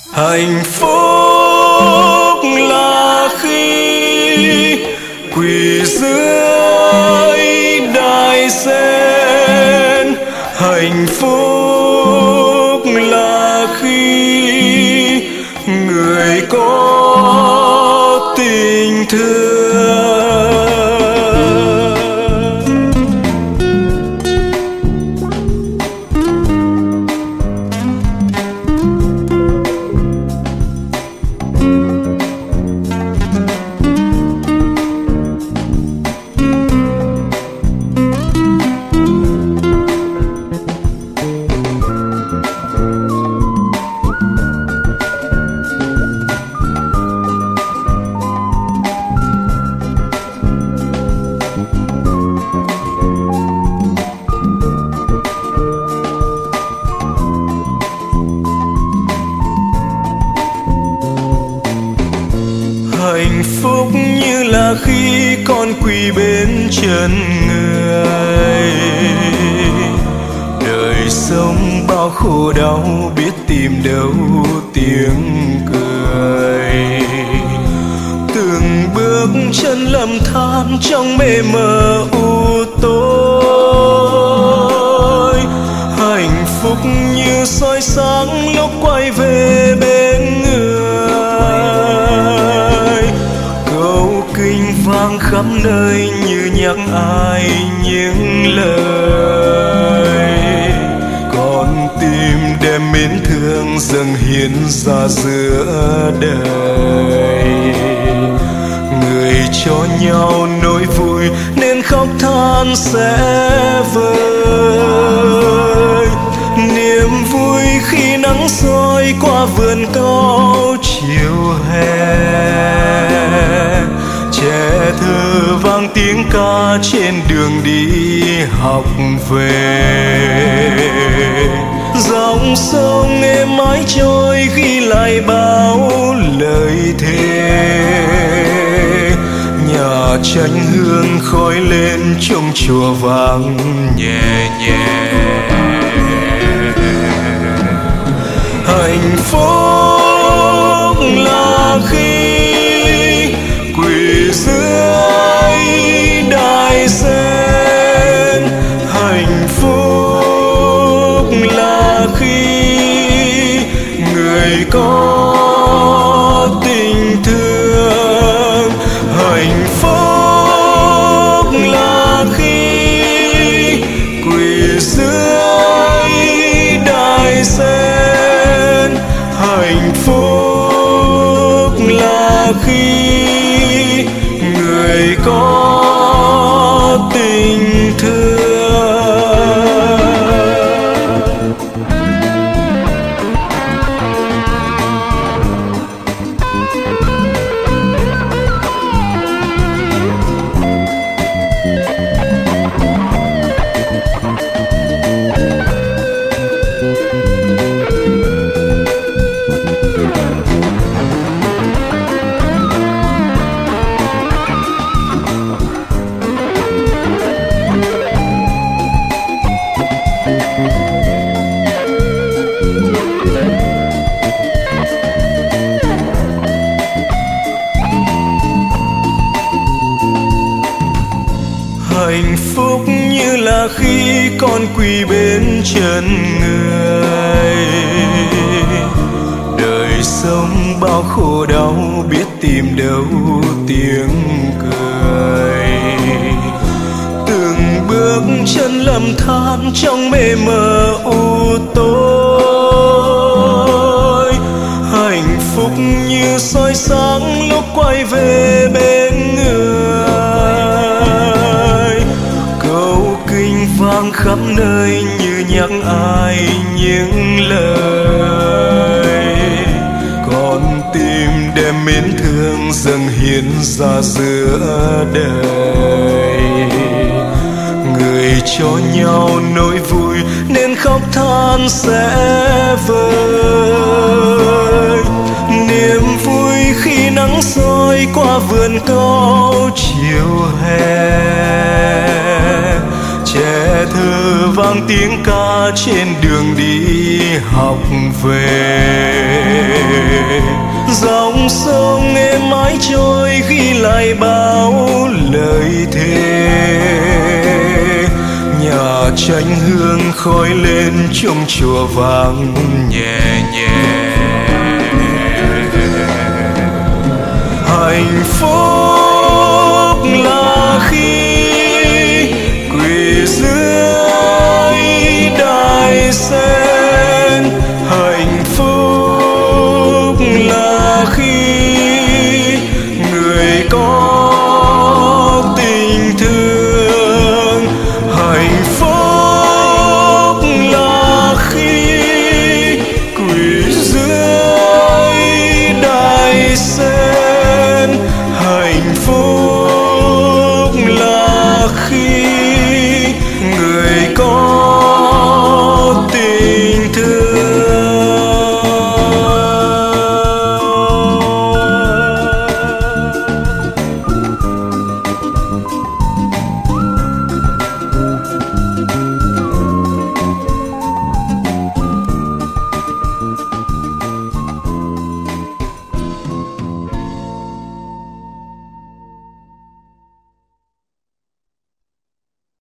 Hạnh phúc là khi quỳ dưới đài sen. Hạnh phúc là khi người có tình thương. Hạnh phúc như là khi con quỳ bên chân người. Đời sống bao khổ đau biết tìm đâu tiếng cười. Từng bước chân lầm than trong mê mờ u tối. Hạnh phúc như soi sáng lúc quay về bên người. Kinh vang khắp nơi như nhắc ai những lời. Con tim đem mến thương dâng hiến ra giữa đời. Người cho nhau nỗi vui nên khóc than sẽ vơi. Niềm vui khi nắng soi qua vườn cao chiều hè. Trẻ thơ vang tiếng ca trên đường đi học về. Dòng sông êm mãi trôi ghi lại bao lời thề. Nhà tranh hương khói lên trong chùa vang nhẹ nhẹ. Hạnh phúc là khi quỳ dưới đài sen. Hạnh phúc là khi người có tình thương. Hạnh phúc là khi quỳ dưới đài sen. Hạnh phúc là khi người có tình thương. Hạnh phúc như là khi con quỳ bên chân người. Đời sống bao khổ đau biết tìm đâu tiếng cười. Từng bước chân lầm than trong mê mờ u tối. Hạnh phúc như soi sáng lúc quay về bên người. Vang khắp nơi như nhắc ai những lời. Con tim đem mến thương dâng hiến ra giữa đời. Người cho nhau nỗi vui nên khóc than sẽ vơi. Niềm vui khi nắng soi qua vườn cao chiều hè. Trẻ thơ vang tiếng ca trên đường đi học về. sông êm mãi trôi ghi lại bao lời thề. Nhà tranh hương khói lên trong chùa vang nhẹ nhẹ. Hạnh phúc là